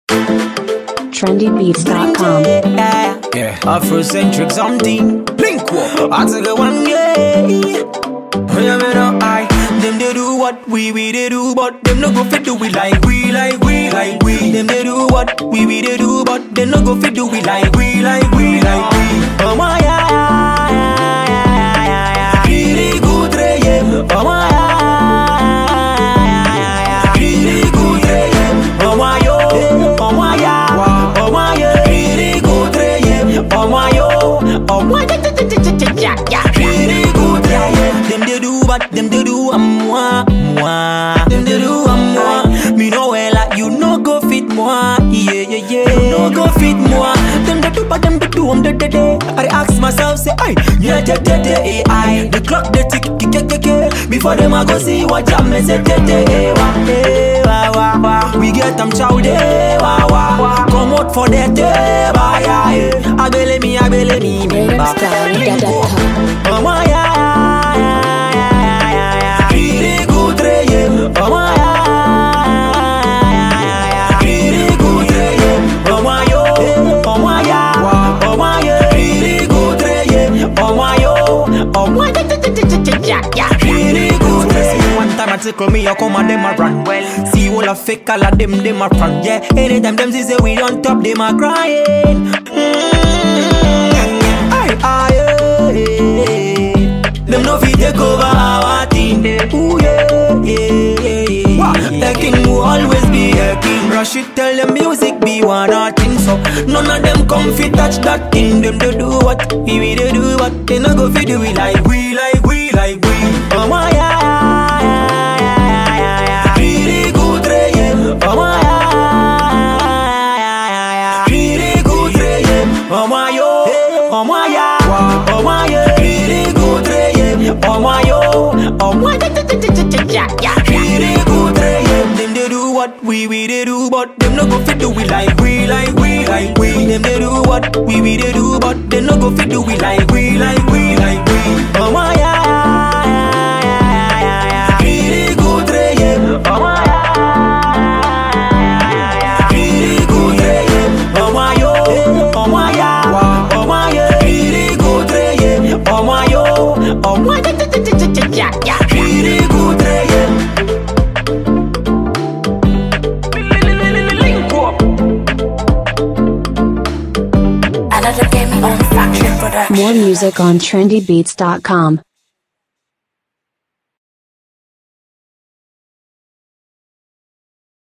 trendybeats.com. Yeah, Afrocentric something. Blink walk, I take a one, them they do what we they do, but them no go fit do we like we. Them they do what we they do, but them no go fit do we like we. Oh my really good yeah. Oh my really good yeah. Oh my yo, oh my oh my really good yeah. Oh my yo, oh my really good yeah. Them they do what them they do moi. Them they do moi. Me know well like you no go fit moi. Yeah. You no go fit moi. Them they do but them they do day. I ask myself say I AI. The clock they tick before them I go see what jam me say we get them chow day come out for that day I believe me oh my really good yeah. Oh my really good yeah. Oh my yo, oh my oh my really good yeah. Oh my yo, oh my really good yeah. One time I tickle me, I come and them a run. Well, see all a fake, all of them a front. Yeah, anytime them see say we on top, them a crying. Them no fit take over our thing. Ooh yeah. The king will always be a king. Rush it, tell them music be one thing. So none of them come fit touch that thing. Them they do what we they do what they no go fit do we like we. Oh my really good yeah. Oh my really good yeah. Oh my yo, oh my oh my really good yeah. Oh my yo, oh my really good yeah. Them they do what we they do, but them no go fit do we like we. Them they do what we they do, but them no go fit do we like we. Oh my really good yeah. Oh my really good yeah. Oh my yo, oh my oh my really good yeah. Oh my yo, oh my really good yeah. More music on trendybeats.com.